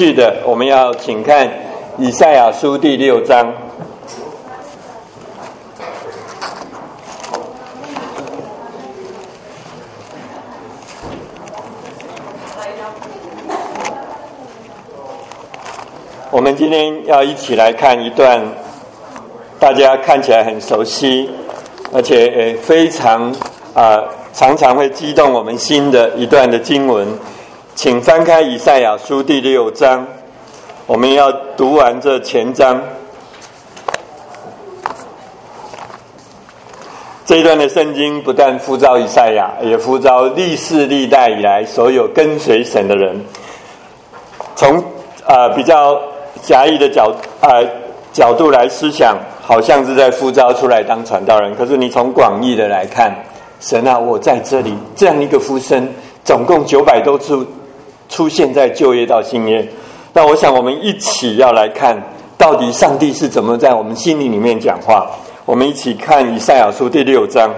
续的，我们要请看以赛亚书第6章。我们今天要一起来看一段大家看起来很熟悉，而且非常常常会激动我们心的一段的经文。请翻开以赛亚书第6章，我们要读完这前章。这一段的圣经不但呼召以赛亚，也呼召历世历代以来所有跟随神的人。从比较狭义的角度来思想，好像是在呼召出来当传道人。可是你从广义的来看，神啊，我在这里，这样一个呼声，总共900多次出现在旧约到新约。那我想我们一起要来看，到底上帝是怎么在我们心里面讲话。我们一起看以赛亚书第6章。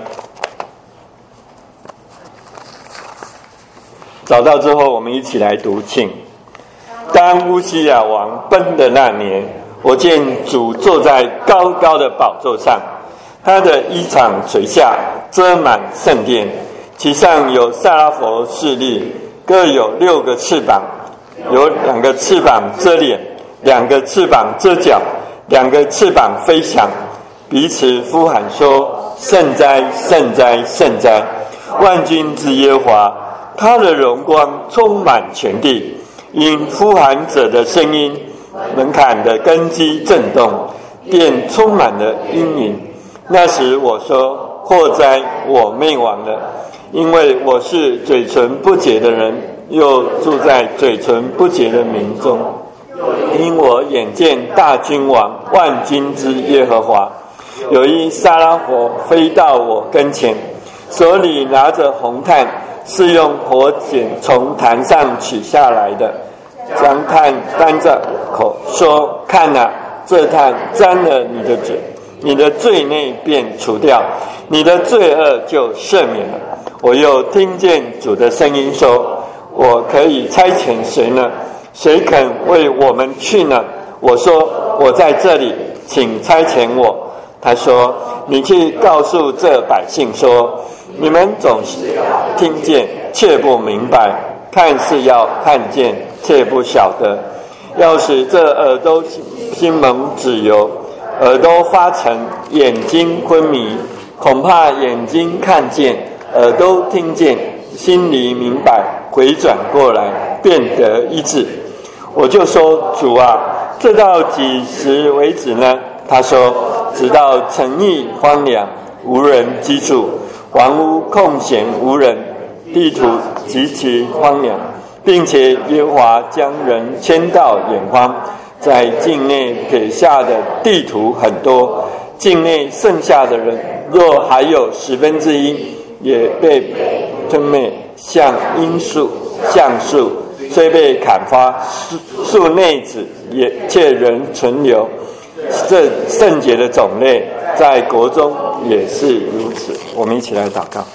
找到之后，我们一起来读，请。当乌西雅王崩的那年，我见主坐在高高的宝座上，他的衣裳垂下，遮满圣殿，其上有撒拉佛侍立，各有6个翅膀，有2个翅膀遮脸，2个翅膀遮脚，2个翅膀飞翔，彼此呼喊说：圣哉，圣哉，圣哉！万军之耶和华，他的荣光充满全地。因呼喊者的声音，门槛的根基震动，便充满了阴影。那时我说：祸哉，我灭亡了，因为我是嘴唇不洁的人，又住在嘴唇不洁的民中。因我眼见大君王万军之耶和华，有一撒拉佛飞到我跟前，手里拿着红炭，是用火剪从坛上取下来的，将炭担着口说：看啊，这炭沾了你的嘴，你的罪孽便除掉，你的罪恶就赦免了。我又听见主的声音说：我可以差遣谁呢？谁肯为我们去呢？我说：我在这里，请差遣我。他说：你去告诉这百姓说，你们总是听见却不明白，看是要看见却不晓得，要使这耳朵心蒙脂油，耳朵发沉，眼睛昏迷，恐怕眼睛看见，耳朵听见，心里明白，回转过来，变得医治。我就说：主啊，这到几时为止呢？他说：直到城邑荒凉，无人居住，房屋空闲无人，地土极其荒凉，并且耶和华将人迁到远方，在境内撇下的地土很多，境内剩下的人若还有1/10，也被吞灭，像罂粟、橡树，虽被砍伐，树内子也却仍存留。这圣洁的种类在国中也是如此。我们一起来祷告。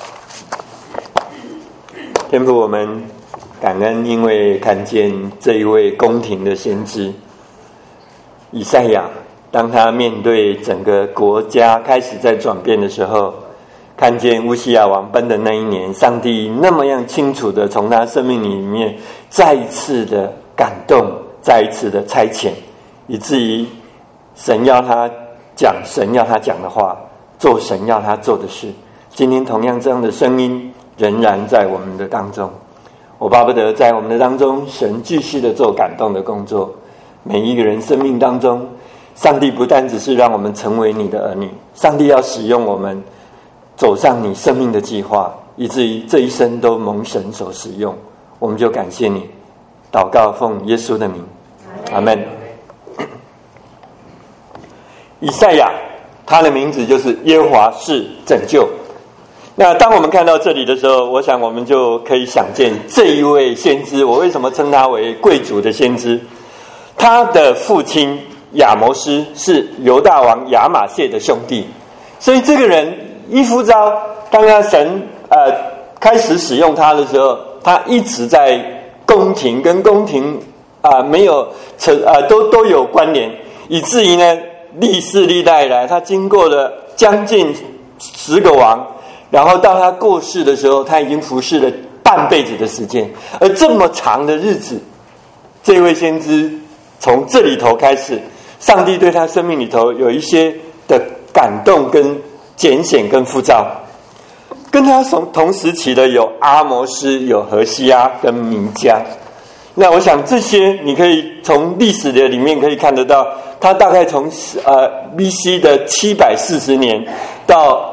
天父，我们感恩，因为看见这一位宫廷的先知以赛亚，当他面对整个国家开始在转变的时候，看见乌西雅王崩的那一年，上帝那么样清楚的从他生命里面再一次的感动，再一次的差遣，以至于神要他讲神要他讲的话，做神要他做的事。今天同样这样的声音仍然在我们的当中。我巴不得在我们的当中，神继续的做感动的工作。每一个人生命当中，上帝不但只是让我们成为你的儿女，上帝要使用我们走上你生命的计划，以至于这一生都蒙神所使用。我们就感谢你。祷告奉耶稣的名，阿们。以赛亚，他的名字就是耶和华是拯救。那当我们看到这里的时候，我想我们就可以想见这一位先知，我为什么称他为贵族的先知？他的父亲亚摩斯是犹大王亚玛谢的兄弟，所以这个人一呼召，当他神开始使用他的时候，他一直在宫廷跟宫廷没有都有关联，以至于呢历世历代以来，他经过了将近10个王，然后到他过世的时候，他已经服侍了半辈子的时间。而这么长的日子，这位先知从这里头开始，上帝对他生命里头有一些的感动跟拣选跟呼召。跟他同时期的有阿摩斯、有何西阿跟弥迦。那我想这些你可以从历史的里面可以看得到，他大概从BC 的740年到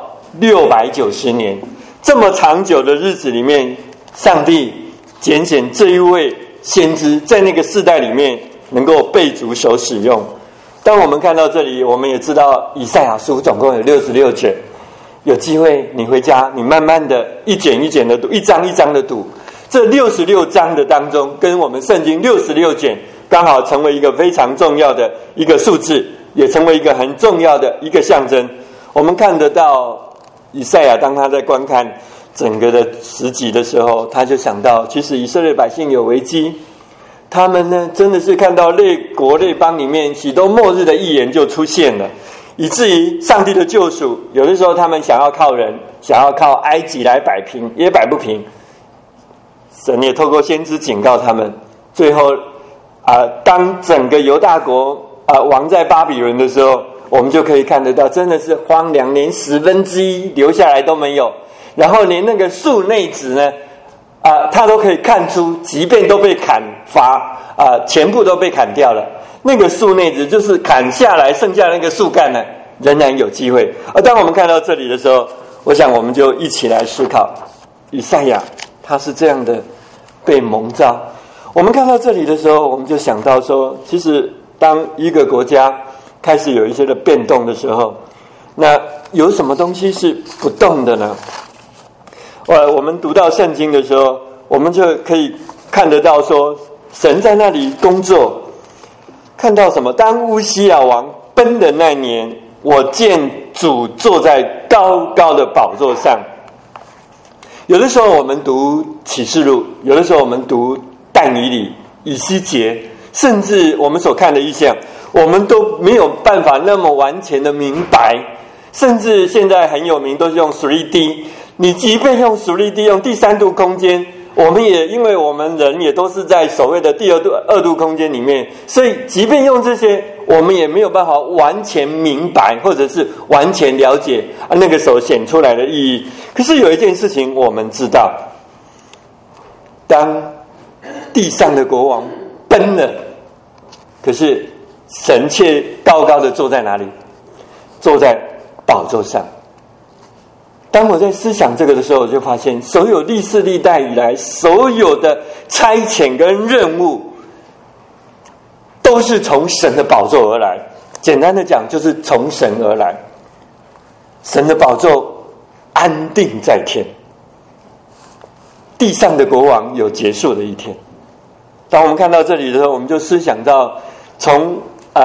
690年这么长久的日子里面，上帝拣选这一位先知在那个世代里面能够被主所使用。当我们看到这里，我们也知道以赛亚书总共有66卷，有机会你回家，你慢慢的一卷一卷的读，一章一章的读。这66章的当中，跟我们圣经66卷刚好成为一个非常重要的一个数字，也成为一个很重要的一个象征。我们看得到以赛亚当他在观看整个的十集的时候，他就想到，其实以色列百姓有危机，他们呢真的是看到列国列邦里面许多末日的预言就出现了，以至于上帝的救赎，有的时候他们想要靠人，想要靠埃及来摆平，也摆不平。神也透过先知警告他们，最后当整个犹大国亡在巴比伦的时候，我们就可以看得到，真的是荒凉，连1/10留下来都没有。然后连那个树内子呢，他都可以看出，即便都被砍伐全部都被砍掉了，那个树内子就是砍下来，剩下那个树干呢，仍然有机会。当我们看到这里的时候，我想我们就一起来思考，以赛亚他是这样的被蒙召。我们看到这里的时候，我们就想到说，其实当一个国家开始有一些的变动的时候，那有什么东西是不动的呢？我们读到圣经的时候，我们就可以看得到说，神在那里工作。看到什么？当乌西雅王崩的那年，我见主坐在高高的宝座上。有的时候我们读启示录，有的时候我们读但以理、以西结，甚至我们所看的异象，我们都没有办法那么完全的明白。甚至现在很有名，都是用 3D。你即便用 3D， 用第3度空间，我们也因为我们人也都是在所谓的第二度空间里面，所以即便用这些，我们也没有办法完全明白，或者是完全了解那个所显出来的意义。可是有一件事情我们知道，当地上的国王崩了，可是神却高高的坐在哪里？坐在宝座上。当我在思想这个的时候，我就发现所有历世历代以来所有的差遣跟任务都是从神的宝座而来。简单的讲，就是从神而来。神的宝座安定在天，地上的国王有结束的一天。当我们看到这里的时候，我们就思想到从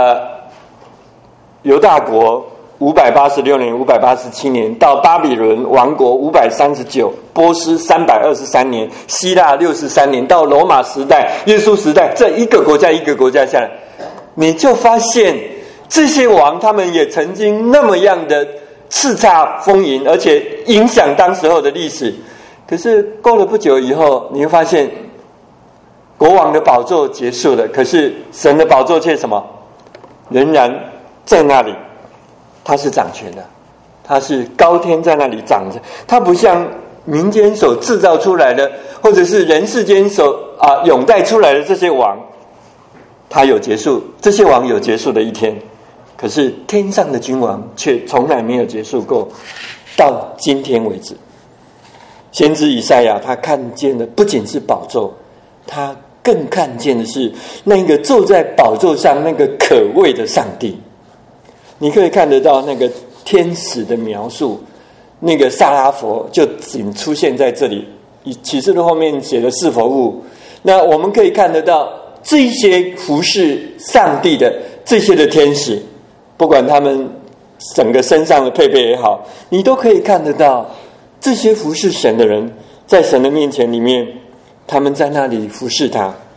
犹大国586年、587年到巴比伦王国539，波斯323年，希腊63年，到罗马时代、耶稣时代，这一个国家一个国家下来，你就发现这些王他们也曾经那么样的叱咤风云，而且影响当时候的历史。可是过了不久以后，你会发现国王的宝座结束了，可是神的宝座却什么？仍然在那里。他是掌权的，他是高天在那里掌着，他不像民间所制造出来的，或者是人世间所拥戴出来的这些王，他有结束，这些王有结束的一天。可是天上的君王却从来没有结束过，到今天为止。先知以赛亚他看见的不仅是宝座，他更看见的是那个坐在宝座上那个可畏的上帝。你可以看得到那个天使的描述，那个萨拉佛就仅出现在这里，启示录后面写的四佛物。那我们可以看得到这些服侍上帝的这些的天使，不管他们整个身上的配备也好，你都可以看得到这些服侍神的人在神的面前里面，他们在那里服侍他。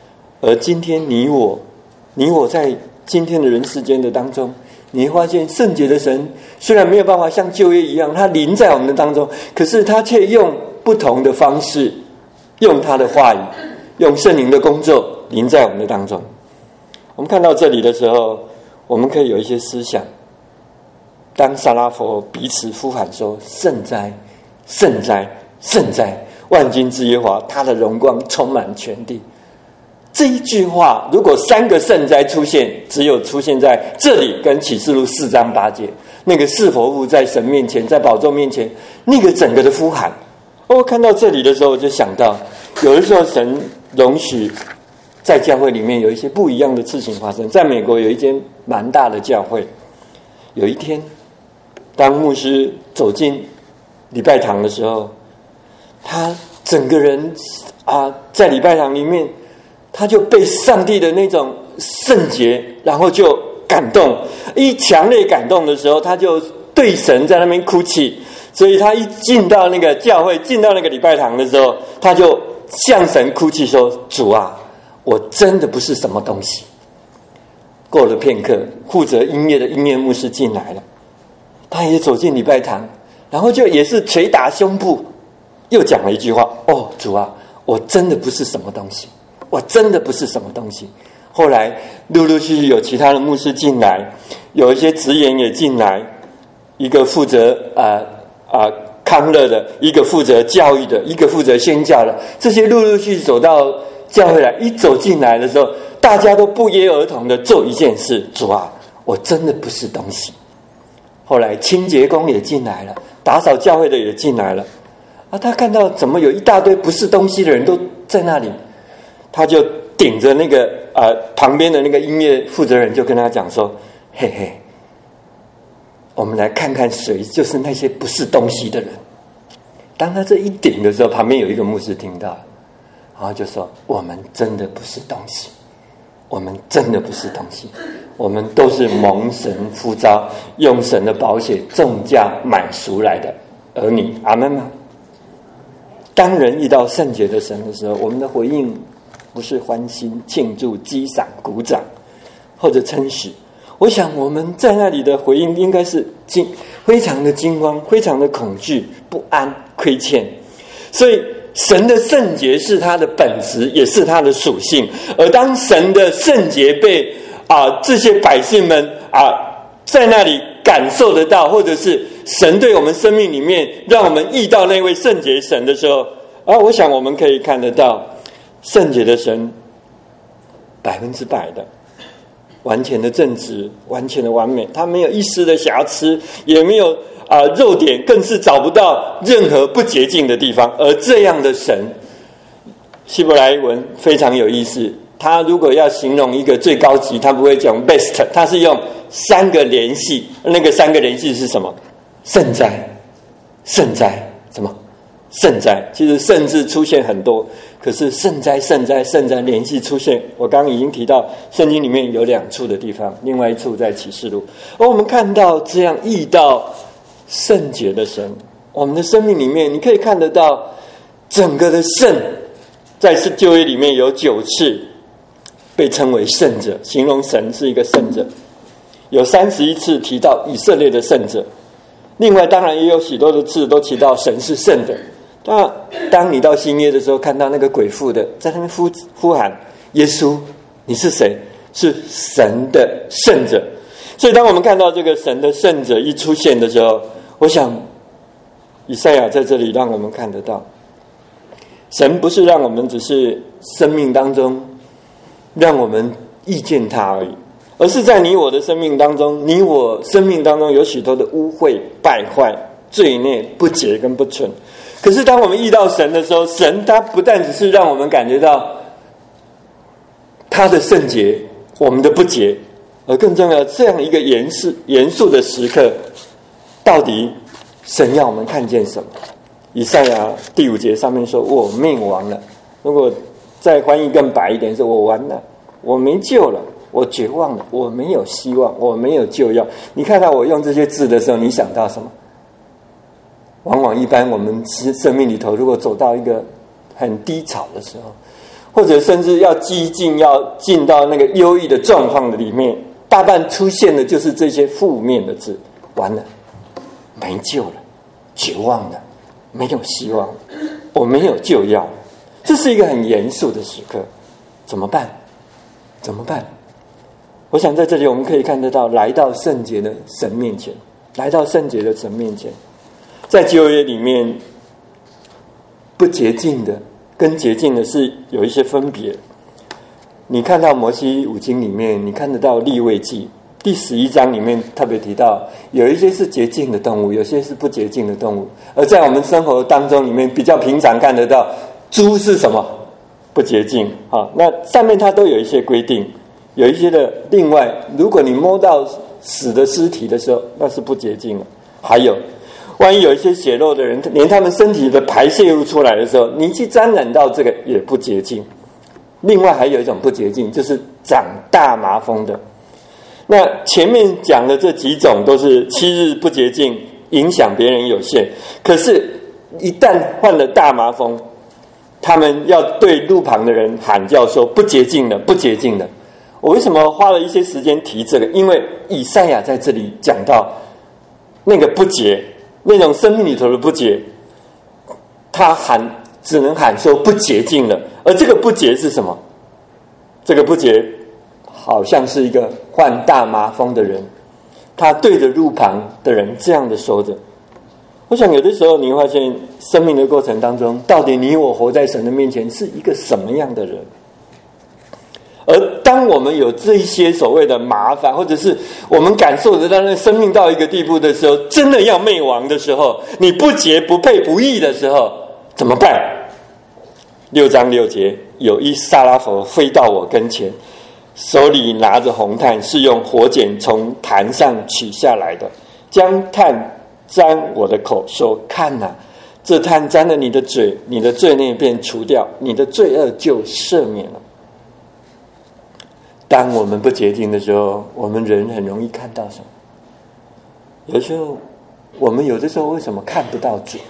而今天你我在今天的人世间的当中，你会发现圣洁的神虽然没有办法像旧约一样，他临在我们的当中，可是他却用不同的方式，用他的话语，用圣灵的工作临在我们的当中。我们看到这里的时候，我们可以有一些思想。当撒拉佛彼此呼喊说：“圣哉，圣哉，圣哉！万军之耶和华，他的荣光充满全地。”这一句话，如果3个圣哉出现，只有出现在这里跟启示录4章8节，那个四活物在神面前，在宝座面前，那个整个的呼喊。我看到这里的时候，我就想到，有的时候神容许在教会里面有一些不一样的事情发生。在美国有一间蛮大的教会，有一天，当牧师走进礼拜堂的时候，他整个人在礼拜堂里面，他就被上帝的那种圣洁，然后就感动，一强烈感动的时候，他就对神在那边哭泣。所以他一进到那个教会，进到那个礼拜堂的时候，他就向神哭泣说：“主啊，我真的不是什么东西。”过了片刻，负责音乐的音乐牧师进来了，他也走进礼拜堂，然后就也是捶打胸部，又讲了一句话：“哦，主啊，我真的不是什么东西，我真的不是什么东西。”后来陆陆续续有其他的牧师进来，有一些职员也进来，一个负责康乐的，一个负责教育的，一个负责宣教的，这些陆陆续续走到教会来。一走进来的时候，大家都不约而同的做一件事：主啊，我真的不是东西。后来清洁工也进来了，打扫教会的也进来了。他看到怎么有一大堆不是东西的人都在那里，他就顶着那个旁边的那个音乐负责人，就跟他讲说：“嘿嘿，我们来看看谁就是那些不是东西的人。”当他这一顶的时候，旁边有一个牧师听到，然后就说：“我们真的不是东西，我们真的不是东西，我们都是蒙神呼召，用神的宝血重价买赎来的儿女。”阿们吗？当人遇到圣洁的神的时候，我们的回应不是欢欣庆祝、击掌鼓掌或者称许。我想我们在那里的回应应该是非常的惊慌，非常的恐惧、不安、亏欠。所以神的圣洁是他的本质，也是他的属性。而当神的圣洁被这些百姓们在那里感受得到，或者是神对我们生命里面让我们遇到那位圣洁神的时候，我想我们可以看得到圣洁的神100%的完全的正直，完全的完美，他没有一丝的瑕疵，也没有漏点，更是找不到任何不洁净的地方。而这样的神，希伯来文非常有意思，他如果要形容一个最高级，他不会讲 best， 他是用3个连系，那个3个连系是什么？圣哉，圣哉，什么？圣哉。其实圣字出现很多，可是圣哉圣哉圣哉连续出现，我刚刚已经提到圣经里面有2处的地方，另外一处在启示录。而我们看到这样遇到圣洁的神，我们的生命里面你可以看得到整个的圣，在旧约里面有9次被称为圣者，形容神是一个圣者，有31次提到以色列的圣者，另外当然也有许多的次都提到神是圣的。那当你到新约的时候，看到那个鬼妇的在那边呼喊耶稣，你是谁？是神的圣者。所以当我们看到这个神的圣者一出现的时候，我想以赛亚在这里让我们看得到，神不是让我们只是生命当中让我们遇见他而已，而是在你我的生命当中，你我生命当中有许多的污秽、败坏、罪孽、不洁跟不纯。可是当我们遇到神的时候，神他不但只是让我们感觉到他的圣洁，我们的不洁，而更重要这样一个严肃的时刻，到底神要我们看见什么？以赛亚第5节上面说：“我命亡了。”如果再翻译更白一点，是我完了，我没救了，我绝望了，我没有希望，我没有救药。你看到我用这些字的时候，你想到什么？往往一般我们生命里头，如果走到一个很低潮的时候， 或者甚至要激进，要进到那个忧郁的状况的里面，大半出现的就是这些负面的字。完了，没救了，绝望了，没有希望，我没有救药。这是一个很严肃的时刻，怎么办？怎么办？我想在这里我们可以看得到，来到圣洁的神面前，来到圣洁的神面前，在旧约里面，不洁净的跟洁净的是有一些分别。你看到摩西五经里面，你看得到利未记第11章里面特别提到，有一些是洁净的动物，有些是不洁净的动物。而在我们生活当中里面，比较平常看得到，猪是什么？不洁净啊。那上面它都有一些规定，有一些的另外，如果你摸到死的尸体的时候，那是不洁净的。还有，万一有一些血肉的人，连他们身体的排泄物出来的时候，你去沾染到这个也不洁净。另外还有一种不洁净，就是长大麻风的。那前面讲的这几种都是7日不洁净，影响别人有限。可是，一旦患了大麻风，他们要对路旁的人喊叫说：“不洁净的，不洁净的。”我为什么花了一些时间提这个？因为以赛亚在这里讲到那个不洁，那种生命里头的不洁，他只能喊说不洁净了。而这个不洁是什么？这个不洁好像是一个患大麻风的人，他对着路旁的人这样的说着。我想有的时候你会发现，生命的过程当中，到底你我活在神的面前是一个什么样的人？而当我们有这一些所谓的麻烦，或者是我们感受得到那生命到一个地步的时候，真的要灭亡的时候，你不洁不配不义的时候，怎么办？6章6节，有一撒拉佛飞到我跟前，手里拿着红炭，是用火剪从坛上取下来的，将炭沾我的口，说：“看哪，这炭沾了你的嘴，你的罪孽便除掉，你的罪恶就赦免了。”当我们不洁净的时候，我们人很容易看到什么？有时候，我们有的时候为什么看不到主？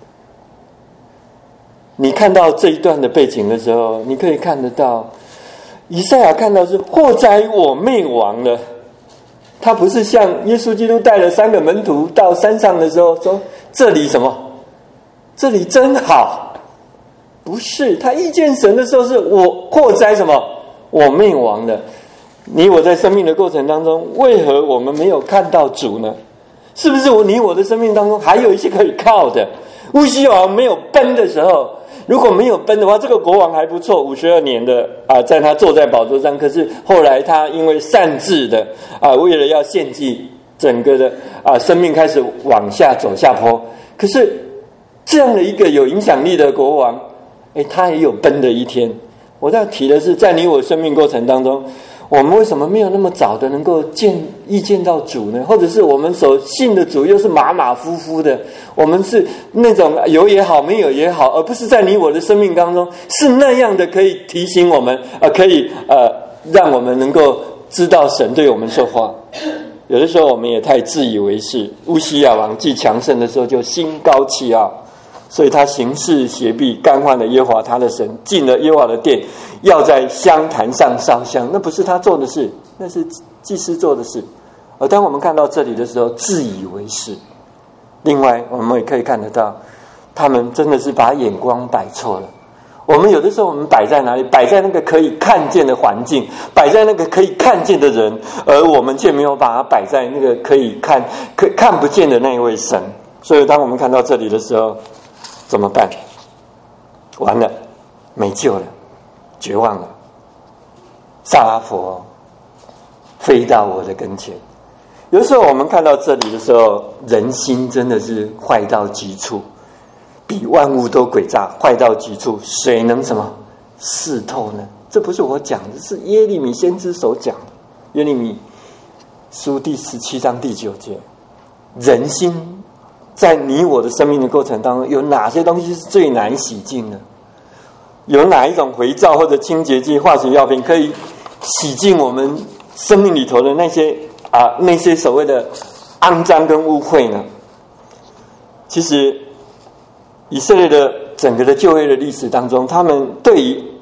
你看到这一段的背景的时候，你可以看得到，以赛亚看到是祸哉我灭亡了。他不是像耶稣基督带了3个门徒到山上的时候说：“这里什么？这里真好。”不是，他遇见神的时候是我祸哉什么？我灭亡了。你我在生命的过程当中，为何我们没有看到主呢？是不是你我的生命当中还有一些可以靠的？乌西王没有奔的时候，如果没有奔的话，这个国王还不错，52年的在他坐在宝座上。可是后来他因为擅自的为了要献祭，整个的生命开始往下走下坡。可是这样的一个有影响力的国王，他也有奔的一天。我要提的是，在你我生命过程当中，我们为什么没有那么早的能够遇见到主呢？或者是我们所信的主又是马马虎虎的，我们是那种有也好没有也好，而不是在你我的生命当中是那样的可以提醒我们可以让我们能够知道神对我们说话。有的时候我们也太自以为是。乌西亚王既强盛的时候就心高气傲，所以他行事邪僻，干犯了耶和华他的神，进了耶和华的殿，要在香坛上烧香。那不是他做的事，那是祭司做的事。而当我们看到这里的时候，自以为是。另外我们也可以看得到，他们真的是把眼光摆错了。我们有的时候我们摆在哪里？摆在那个可以看见的环境，摆在那个可以看见的人，而我们却没有把它摆在那个可看不见的那一位神。所以当我们看到这里的时候，怎么办？完了，没救了，绝望了。撒拉佛飞到我的跟前。有时候我们看到这里的时候，人心真的是坏到极处，比万物都诡诈，坏到极处，谁能什么视透呢？这不是我讲的，是耶利米先知所讲的。耶利米书第17章第9节，人心在你我的生命的过程当中，有哪些东西是最难洗净的？有哪一种肥皂或者清洁剂、化学药品可以洗净我们生命里头的那些所谓的肮脏跟污秽呢？其实以色列的整个的旧约的历史当中，他们对于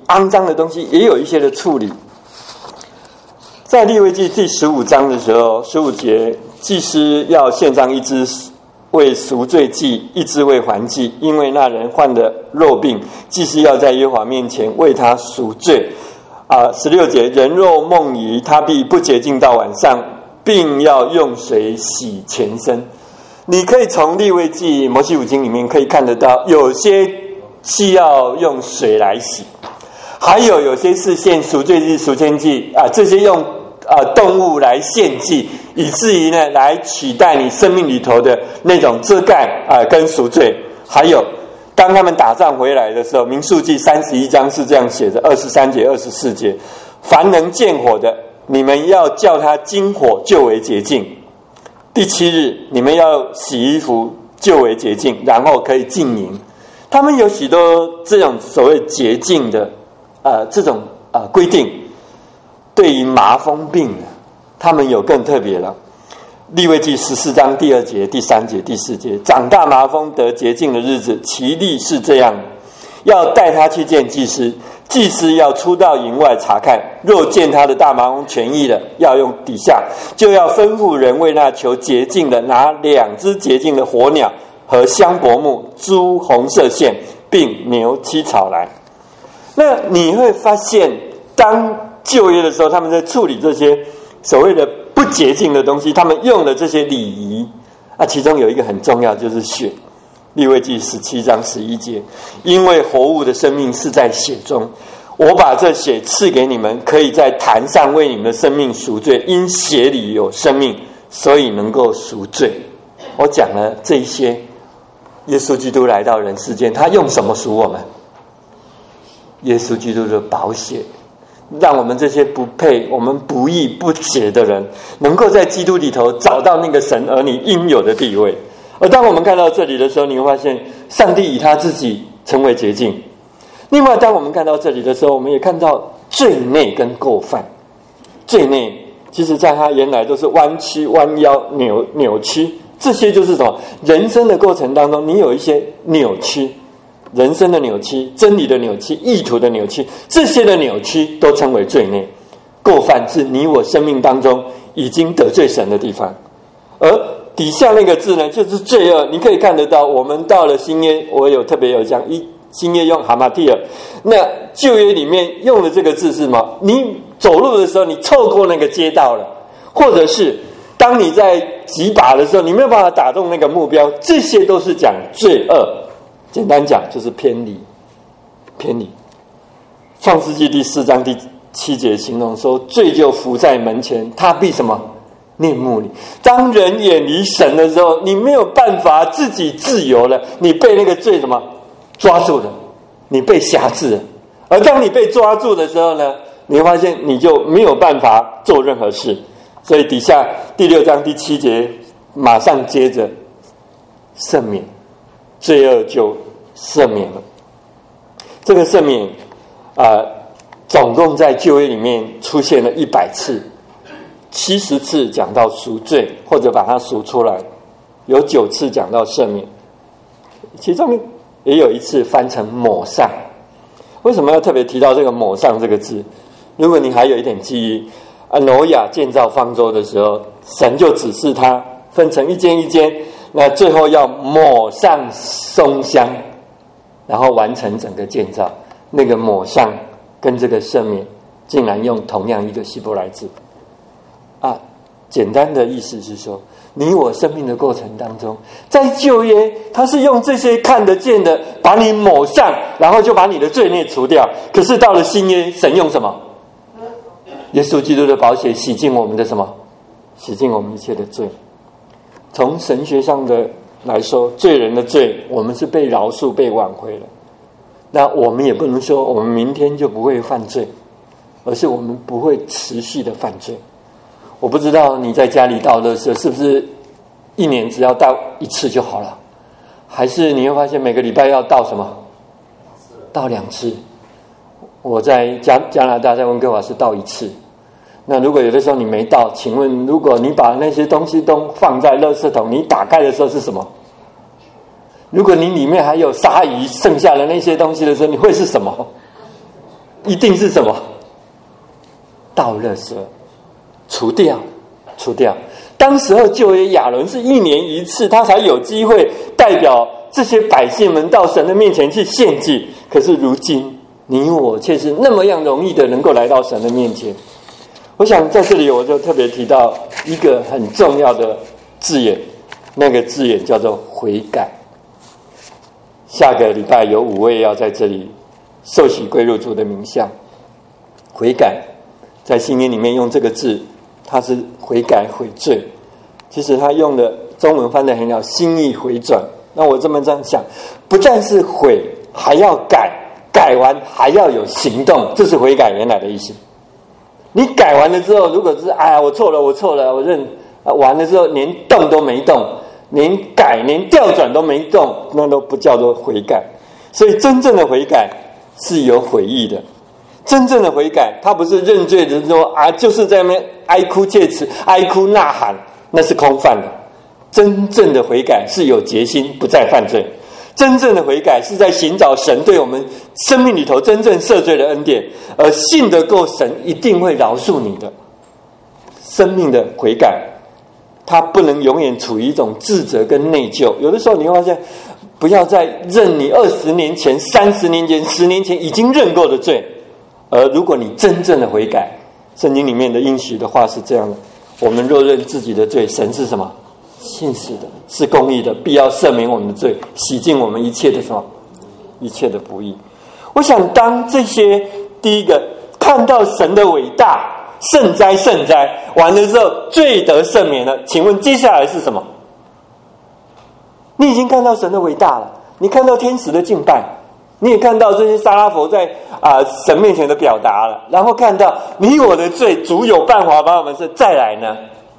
肮脏的东西也有一些的处理。在利未记第15章的时候，15节，祭司要献上一只为赎罪祭，一只为燔祭，因为那人患的肉病，祭司要在耶和华面前为他赎罪。16节，人若梦遗，他必不洁净到晚上，并要用水洗全身。你可以从利未记摩西五经里面可以看得到，有些需要用水来洗，还有些是献赎罪祭、赎愆祭这些用动物来献祭，以至于呢来取代你生命里头的那种遮盖跟赎罪。还有当他们打仗回来的时候，民数记31章是这样写的，23节24节，凡能见火的，你们要叫他经火，就为洁净。第7日你们要洗衣服，就为洁净，然后可以进营。他们有许多这种所谓洁净的这种规定。对于麻风病，他们有更特别了。利未记14章第2节、第3节、第4节，长大麻风得洁净的日子，其例是这样：要带他去见祭司，祭司要出到营外查看，若见他的大麻风痊愈了，要用底下，就要吩咐人为那求洁净的拿2只洁净的火鸟和香柏木、朱红色线，并牛七草来。那你会发现，当旧约的时候，他们在处理这些所谓的不洁净的东西，他们用的这些礼仪其中有一个很重要，就是血。利未记17章11节，因为活物的生命是在血中，我把这血赐给你们，可以在坛上为你们的生命赎罪，因血里有生命，所以能够赎罪。我讲了这一些，耶稣基督来到人世间，他用什么赎我们？耶稣基督的宝血，让我们这些不配、我们不义不洁的人，能够在基督里头找到那个神儿女应有的地位。而当我们看到这里的时候，你会发现上帝以他自己成为洁净。另外当我们看到这里的时候，我们也看到罪内跟过犯。罪内其实在他原来都是弯曲、弯腰、扭曲，这些就是什么？人生的过程当中，你有一些扭曲，人生的扭曲、真理的扭曲、意图的扭曲，这些的扭曲都称为罪内。过犯是你我生命当中已经得罪神的地方，而底下那个字呢，就是罪恶。你可以看得到，我们到了新约，我有特别有讲，新约用哈马蒂尔，那旧约里面用的这个字是什么？你走路的时候，你错过那个街道了，或者是当你在击靶的时候，你没有办法打中那个目标，这些都是讲罪恶。简单讲就是偏离。创世纪第4章第7节形容说，罪就伏在门前，他必什么？念慕你。当人远离神的时候，你没有办法自己自由了，你被那个罪什么抓住了，你被辖制了。而当你被抓住的时候呢，你会发现你就没有办法做任何事。所以底下第6章第7节马上接着赦免，罪恶就赦免了。这个赦免总共在旧约里面出现了100次，70次讲到赎罪或者把它赎出来，有9次讲到赦免，其中也有1次翻成抹上。为什么要特别提到这个抹上这个字？如果你还有一点记忆，挪亚建造方舟的时候，神就指示他分成一间一间，那最后要抹上松香，然后完成整个建造。那个抹上跟这个赦免竟然用同样一个希伯来字简单的意思是说，你我生命的过程当中，在旧约他是用这些看得见的把你抹上，然后就把你的罪孽除掉。可是到了新约，神用什么？耶稣基督的宝血洗净我们的什么？洗净我们一切的罪。从神学上的来说，罪人的罪我们是被饶恕、被挽回了。那我们也不能说我们明天就不会犯罪，而是我们不会持续的犯罪。我不知道你在家里倒垃圾是不是1年只要倒1次就好了，还是你会发现每个礼拜要倒什么？倒2次。我在加拿大在温哥华是倒1次。那如果有的时候你没倒，请问如果你把那些东西都放在垃圾桶，你打开的时候是什么？如果你里面还有鲨鱼剩下的那些东西的时候，你会是什么？ 一定是什么？倒垃圾，除掉。当时候旧约亚伦是1年1次，他才有机会代表这些百姓们到神的面前去献祭。可是如今你我却是那么样容易的能够来到神的面前。我想在这里我就特别提到一个很重要的字眼，那个字眼叫做悔改。下个礼拜有5位要在这里受洗归入主的名下。悔改在新约里面用这个字，它是悔改悔罪，其实他用的中文翻得很好，心意回转。那我这样想，不但是悔，还要改，改完还要有行动，这是悔改原来的意思。你改完了之后，如果是我错了，我认，完了之后连动都没动，连改连调转都没动，那都不叫做悔改。所以真正的悔改是有悔意的。真正的悔改，他不是认罪的说就是在那边哀哭切齿、哀哭呐喊，那是空泛的。真正的悔改是有决心，不再犯罪。真正的悔改是在寻找神对我们生命里头真正赦罪的恩典，而信得过神一定会饶恕你的。生命的悔改，它不能永远处于一种自责跟内疚。有的时候你会发现，不要再认你20年前、30年前、10年前已经认过的罪。而如果你真正的悔改，圣经里面的应许的话是这样的：我们若认自己的罪，神是什么？信实的，是公义的，必要赦免我们的罪，洗净我们一切的什么？一切的不义。我想当这些第一个看到神的伟大，圣哉圣哉，完了之后罪得赦免了，请问接下来是什么？你已经看到神的伟大了，你看到天使的敬拜，你也看到这些撒拉佛在神面前的表达了，然后看到你我的罪，主有办法把我们再来呢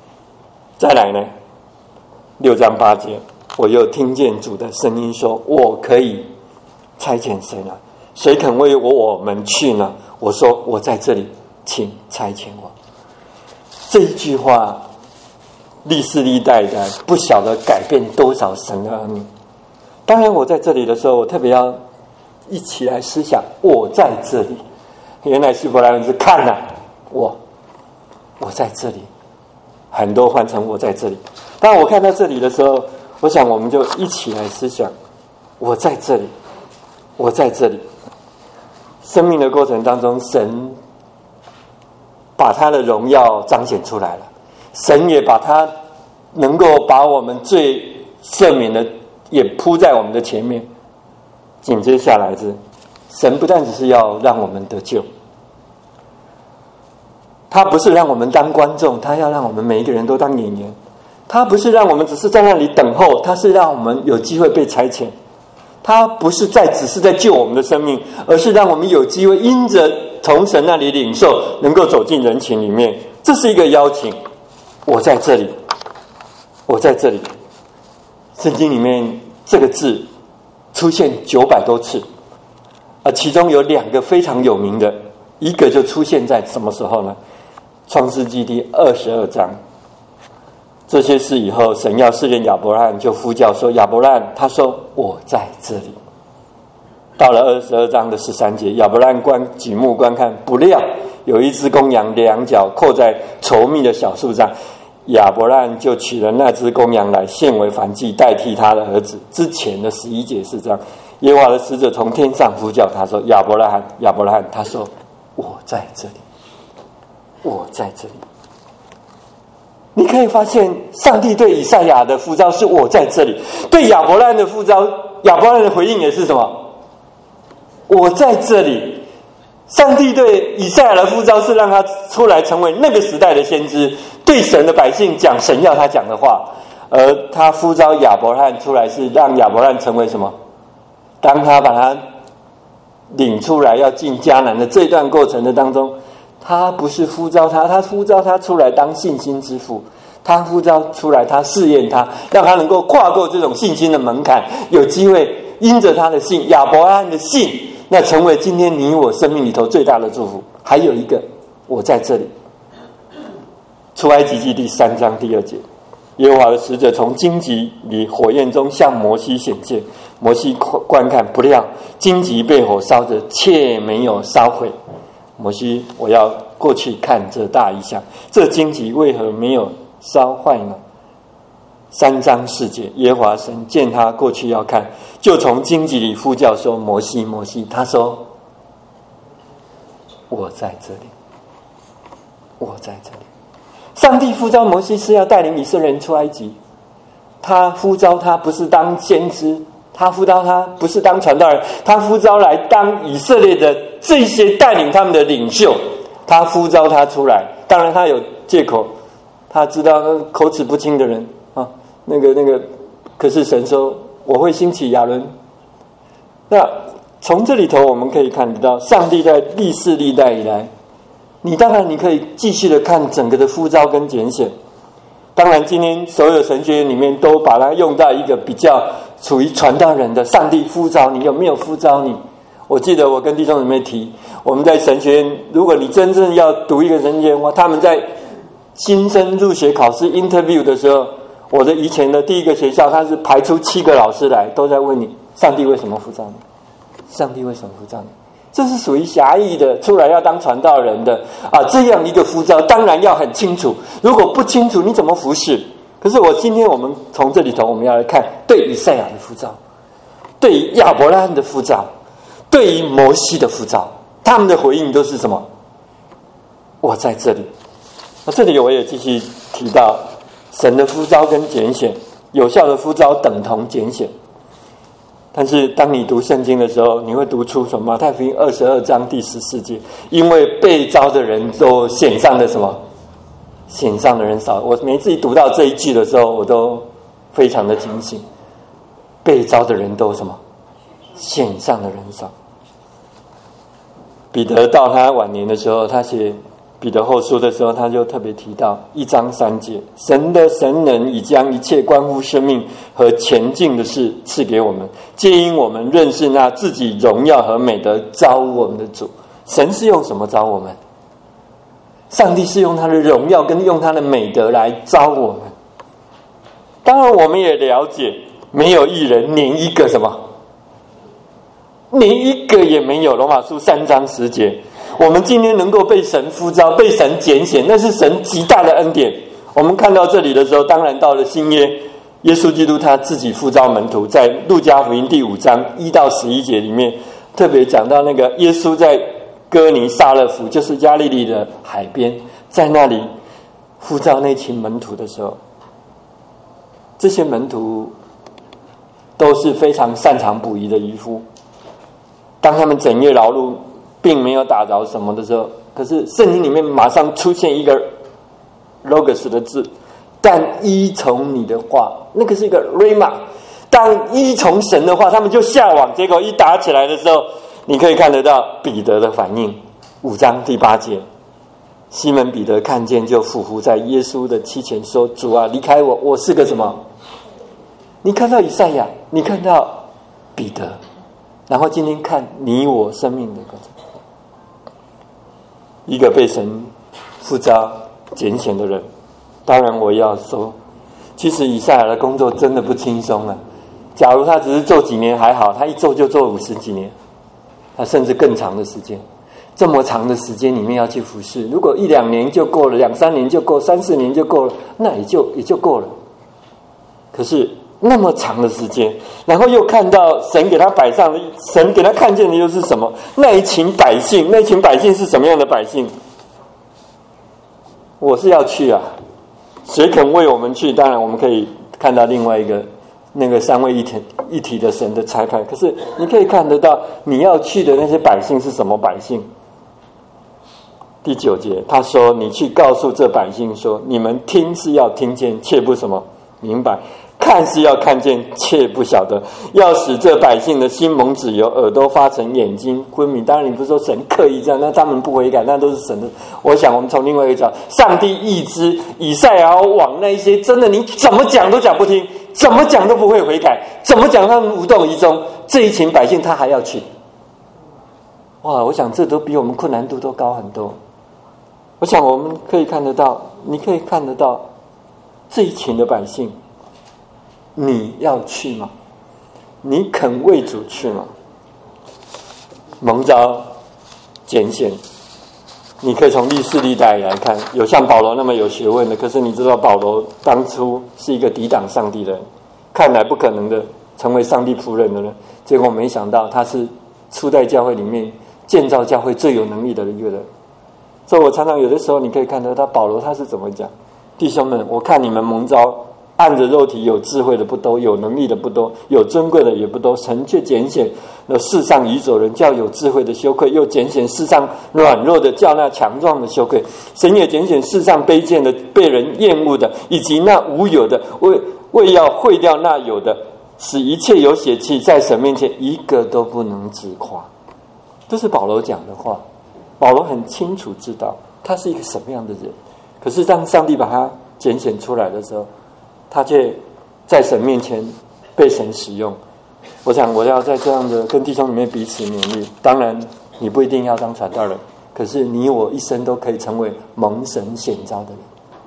？6章8节，我又听见主的声音说：“我可以差遣谁呢？谁肯为我们去呢？”我说：“我在这里，请差遣我。”这一句话，历世历代的不晓得改变多少神的儿女。当然，我在这里的时候，我特别要一起来思想，我在这里。原来希伯来文是看啊，我在这里，很多换成我在这里。当我看到这里的时候，我想我们就一起来思想，我在这里，我在这里。生命的过程当中，神把他的荣耀彰显出来了，神也把他能够把我们罪赦免的也铺在我们的前面。紧接下来是神不但只是要让我们得救，他不是让我们当观众，他要让我们每一个人都当演员。他不是让我们只是在那里等候，他是让我们有机会被差遣。他不是只是在救我们的生命，而是让我们有机会因着从神那里领受，能够走进人群里面。这是一个邀请。我在这里，我在这里。圣经里面这个字出现900多次，其中有2个非常有名的，一个就出现在什么时候呢？创世纪第22章。这些事以后，神要试炼亚伯拉罕，就呼叫说：“亚伯拉罕。”他说：“我在这里。”到了22章的13节，亚伯拉罕举目观看，不料有一只公羊2脚扣在稠密的小树上，亚伯拉罕就取了那只公羊来献为燔祭，代替他的儿子。之前的11节是这样：耶和华的使者从天上呼叫他说：“亚伯拉罕，亚伯拉罕。”他说：“我在这里，我在这里。”你可以发现，上帝对以赛亚的呼召是我在这里；对亚伯拉罕的呼召，亚伯拉罕的回应也是什么？我在这里。上帝对以赛亚的呼召是让他出来成为那个时代的先知，对神的百姓讲神要他讲的话；而他呼召亚伯拉罕出来，是让亚伯拉罕成为什么？当他把他领出来要进迦南的这段过程的当中，他不是呼召他，他呼召他出来当信心之父，他呼召出来，他试验他，让他能够跨过这种信心的门槛，有机会因着他的信，亚伯拉罕的信，那成为今天你我生命里头最大的祝福。还有一个，我在这里。出埃及记第3章第2节， 耶和华的使者从荆棘里火焰中向摩西显现，摩西观看，不料荆棘被火烧着，却没有烧毁。摩西，我要过去看这大异象，这荆棘为何没有烧坏呢？3章4节，耶和华神见他过去要看，就从荆棘里呼叫说：摩西，摩西。他说：我在这里，我在这里。上帝呼召摩西是要带领以色列人出埃及，他呼召他不是当先知，他呼召他不是当传道人，他呼召来当以色列的这些带领他们的领袖，他呼召他出来。当然他有借口，他知道口齿不清的人啊，那个，可是神说我会兴起亚伦。那从这里头我们可以看得到，上帝在历世历代以来，你当然你可以继续的看整个的呼召跟拣选。当然今天所有神学院里面都把它用到一个比较属于传道人的，上帝呼召你，有没有呼召你？我记得我跟弟兄姊妹提，我们在神学院，如果你真正要读一个神学院，他们在新生入学考试 interview 的时候，我的以前的第一个学校，他是排出7个老师来，都在问你，上帝为什么呼召你？上帝为什么呼召你？这是属于狭义的，出来要当传道人的啊，这样一个呼召当然要很清楚，如果不清楚你怎么服侍？可是今天我们从这里头我们要来看对以赛亚的呼召，对于亚伯拉罕的呼召，对于摩西的呼召，他们的回应都是什么？我在这里。这里我也继续提到神的呼召跟拣选，有效的呼召等同拣选。但是当你读圣经的时候，你会读出什么？马太福音22章第14节，因为被召的人都显上的什么？显上的人少。我每次一读到这一句的时候，我都非常的警醒，被召的人都什么？显上的人少。彼得到他晚年的时候，他写彼得后书的时候，他就特别提到1章3节，神的神能已将一切关乎生命和前进的事赐给我们，皆因我们认识那自己荣耀和美德召我们的主。神是用什么召我们？上帝是用他的荣耀跟用他的美德来召我们。当然我们也了解，没有一人连一个什么，连一个也没有。罗马书3章10节，我们今天能够被神呼召，被神拣选，那是神极大的恩典。我们看到这里的时候，当然到了新约，耶稣基督他自己呼召门徒，在路加福音第5章1到11节里面特别讲到，那个耶稣在哥尼撒勒府，就是加利利的海边，在那里呼召那群门徒的时候，这些门徒都是非常擅长捕鱼的渔夫。当他们整夜劳碌并没有打着什么的时候，可是圣经里面马上出现一个 logos 的字，但依从你的话，那个是一个 rhema， 当依从神的话，他们就下网，结果一打起来的时候，你可以看得到彼得的反应。5章第8节，西门彼得看见就俯伏在耶稣的膝前说，主啊，离开我，我是个什么？你看到以赛亚，你看到彼得，然后今天看你我生命的过程，一个被神呼召拣选的人。当然我要说，其实以赛亚的工作真的不轻松啊。假如他只是做几年还好，他一做就做50几年，他甚至更长的时间。这么长的时间里面要去服侍，如果1、2年就够了，2、3年就够，3、4年就够了，那也就够了。可是那么长的时间，然后又看到神给他摆上的，神给他看见的又是什么？那一群百姓，那群百姓是什么样的百姓？我是要去啊，谁肯为我们去？当然我们可以看到另外一个那个3位一体的神的差派。可是你可以看得到，你要去的那些百姓是什么百姓？第9节，他说：“你去告诉这百姓说，你们听是要听见，却不什么明白；看是要看见，却不晓得。要使这百姓的心蒙脂油，耳朵发沉，眼睛昏迷。”当然，你不是说神刻意这样，那他们不悔改，那都是神的。我想，我们从另外一个角度，上帝预知以赛亚往那一些真的你怎么讲都讲不听，怎么讲都不会悔改，怎么讲他们无动于衷，这一群百姓他还要去。哇！我想这都比我们困难度都高很多。我想我们可以看得到，你可以看得到， 这一群的百姓，你要去吗？你肯为主去吗？蒙召拣选，你可以从历世历代来看，有像保罗那么有学问的，可是你知道保罗当初是一个抵挡上帝的人，看来不可能的成为上帝仆人的人，结果没想到他是初代教会里面建造教会最有能力的一个人。所以我常常有的时候你可以看到他保罗他是怎么讲，弟兄们，我看你们蒙召按着肉体有智慧的不多，有能力的不多，有尊贵的也不多，神却拣选那世上愚拙人，叫有智慧的羞愧，又拣选世上软弱的，叫那强壮的羞愧。神也拣选世上卑贱的，被人厌恶的，以及那无有的，为要废掉那有的，使一切有血气在神面前一个都不能自夸。这是保罗讲的话。保罗很清楚知道他是一个什么样的人，可是当上帝把他拣选出来的时候，他却在神面前被神使用。我想我要在这样的跟弟兄里面彼此勉励。当然你不一定要当传道人，可是你我一生都可以成为蒙神选召的人。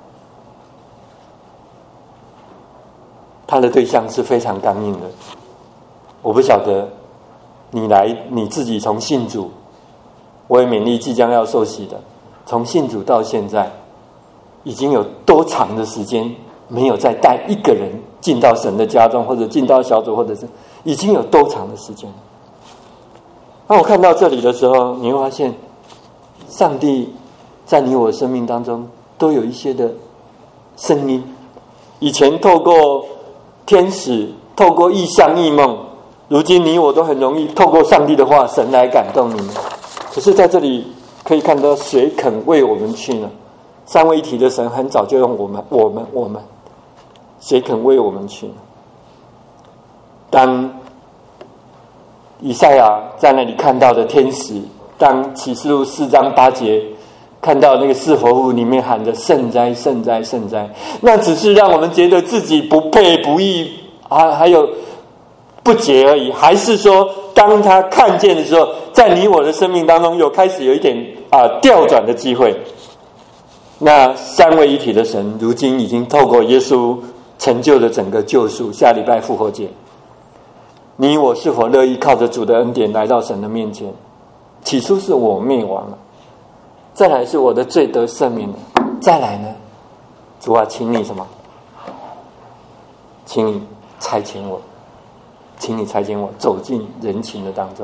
他的对象是非常刚硬的。我不晓得你自己从信主，我也勉励即将要受洗的，从信主到现在已经有多长的时间没有再带一个人进到神的家中，或者进到小组，或者是已经有多长的时间。当我看到这里的时候，你会发现上帝在你我的生命当中都有一些的声音。以前透过天使，透过异象异梦，如今你我都很容易透过上帝的话，神来感动你们。可是在这里可以看到，谁肯为我们去呢？三位一体的神很早就用我们，谁肯为我们去呢？当以赛亚在那里看到的天使，当启示录4章8节看到那个四活物里面喊着圣哉圣哉圣哉，那只是让我们觉得自己不配不义，还有不解而已。还是说当他看见的时候，在你我的生命当中有开始有一点调转的机会。那三位一体的神如今已经透过耶稣成就了整个救赎。下礼拜复活节，你我是否乐意靠着主的恩典来到神的面前？起初是我灭亡了，再来是我的罪得赦免了，再来呢，主啊，请你什么？请你差遣我，请你差遣我走进人群的当中。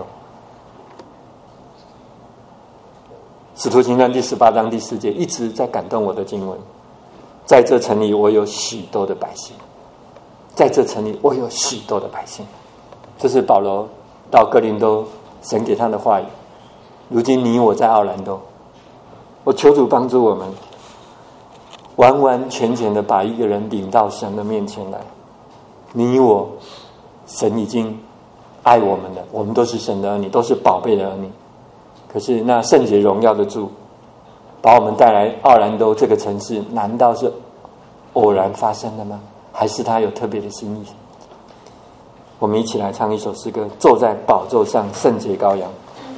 使徒行传第18章第4节一直在感动我的经文。在这城里我有许多的百姓，在这城里我有许多的百姓。这是保罗到哥林多神给他的话语。如今你我在奥兰多，我求主帮助我们完完全全的把一个人领到神的面前来。你我神已经爱我们了，我们都是神的儿女，都是宝贝的儿女。可是那圣洁荣耀的主把我们带来奥兰多这个城市，难道是偶然发生的吗？还是他有特别的心意？我们一起来唱一首诗歌，坐在宝座上圣洁羔羊。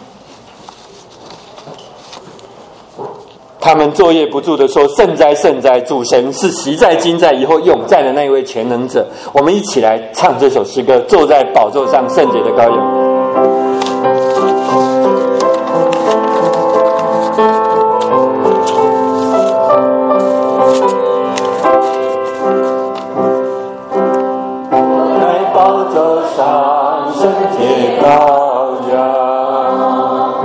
他们昼夜不住的说，圣哉圣哉，主神是昔在今在以后永在的那一位全能者。我们一起来唱这首诗歌，坐在宝座上圣洁的羔羊。圣洁羔羊，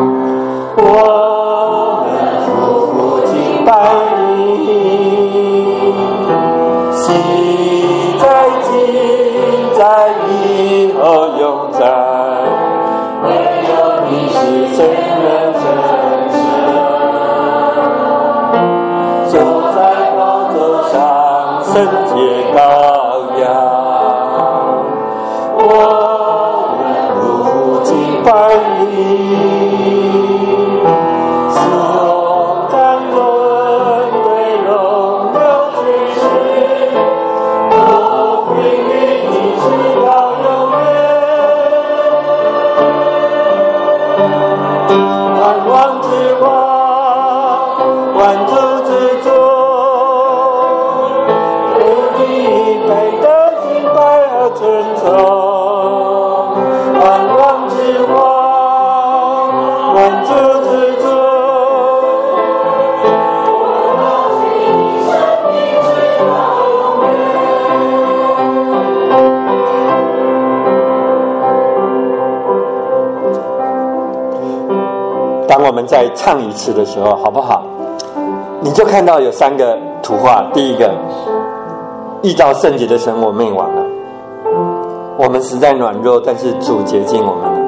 我们匍匐敬拜你，昔在今在以后永在，唯有你是全能真神，坐在宝座上圣洁羔羊。拜你，是永赞伦归荣耀归世，都归于你直到永远。万王之王，万主之主， 当我们在唱一次的时候，好不好？你就看到有3个图画。第一个，依照圣洁的神，我灭亡了，我们实在软弱，但是主洁净我们了。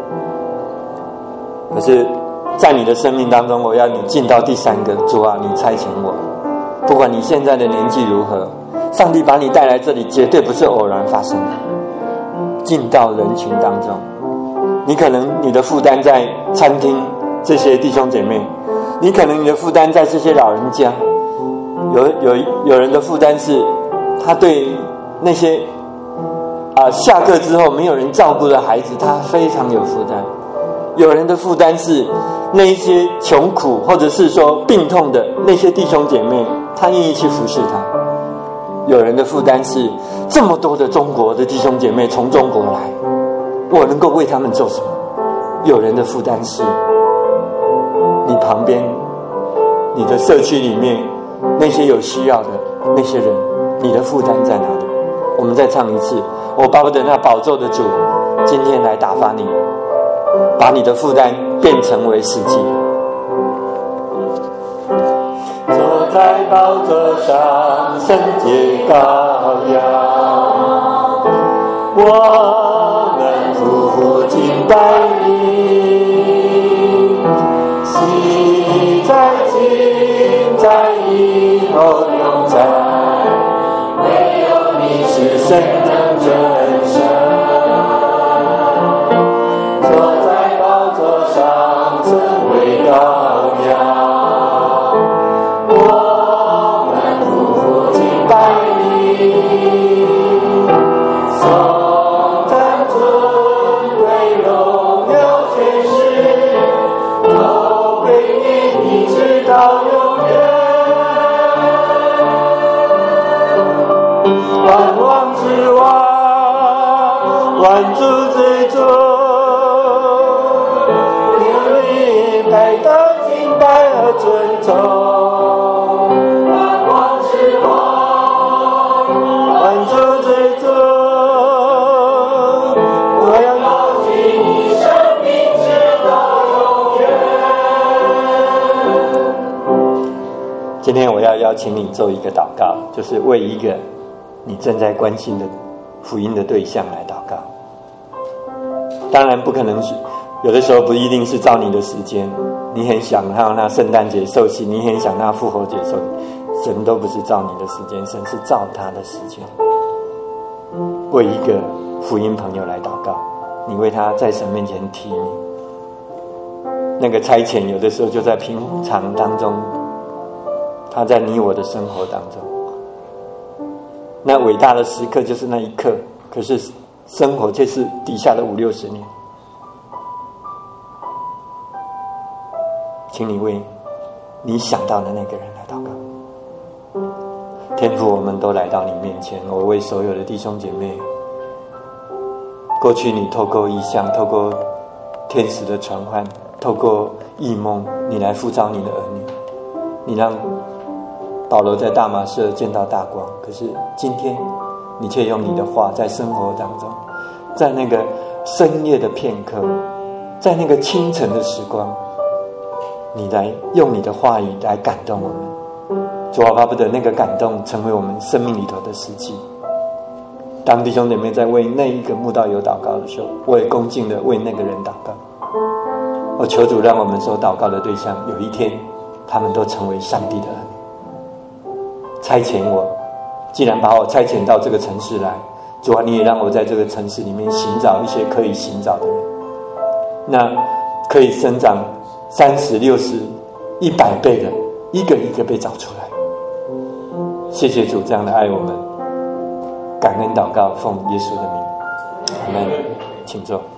可是在你的生命当中，我要你进到第3个，主啊，你差遣我，不管你现在的年纪如何，上帝把你带来这里绝对不是偶然发生的。进到人群当中，你可能你的负担在餐厅这些弟兄姐妹，你可能你的负担在这些老人家，有人的负担是他对那些下课之后没有人照顾的孩子，他非常有负担。有人的负担是那一些穷苦或者是说病痛的那些弟兄姐妹，他愿意去服侍他。有人的负担是这么多的中国的弟兄姐妹从中国来，我能够为他们做什么？有人的负担是你旁边你的社区里面那些有需要的那些人，你的负担在哪里？我们再唱一次，我巴不得那宝座的主今天来打发你，把你的负担变成为实际。坐在宝座上，圣洁羔羊，我们匍匐敬拜你，昔在今在以后永在，唯有你是神能真神。坐在宝座上，成为羔羊，我们匍匐敬拜你，颂赞尊贵荣耀权势，都归你，一直到永远。万王之王，万主之主，来到敬拜和尊崇，万王之王，万主之主，我要高举你生命直到永远。今天我要邀请你做一个祷告，就是为一个你正在关心的福音的对象来祷告。当然不可能是有的时候不一定是照你的时间，你很想让那圣诞节受洗，你很想让复活节受洗，神都不是照你的时间，神是照他的时间。为一个福音朋友来祷告，你为他在神面前提名。那个差遣有的时候就在平常当中，他在你我的生活当中。那伟大的时刻就是那一刻，可是生活却是底下的50-60年。请你为你想到的那个人来祷告。天父，我们都来到你面前，我为所有的弟兄姐妹，过去你透过异象，透过天使的传唤，透过异梦，你来呼召你的儿女，你让保罗在大马士见到大光，可是今天你却用你的话在生活当中，在那个深夜的片刻，在那个清晨的时光，你来用你的话语来感动我们。主啊，巴不得那个感动成为我们生命里头的实际。当弟兄姐妹在为那一个慕道友祷告的时候，我也恭敬的为那个人祷告。我求主让我们所祷告的对象，有一天他们都成为上帝的儿女。差遣我，既然把我差遣到这个城市来，主啊，你也让我在这个城市里面寻找一些可以寻找的人，那可以生长30、60、100倍的，一个一个被找出来。谢谢主这样的爱我们，感恩祷告，奉耶稣的名，阿们。请坐。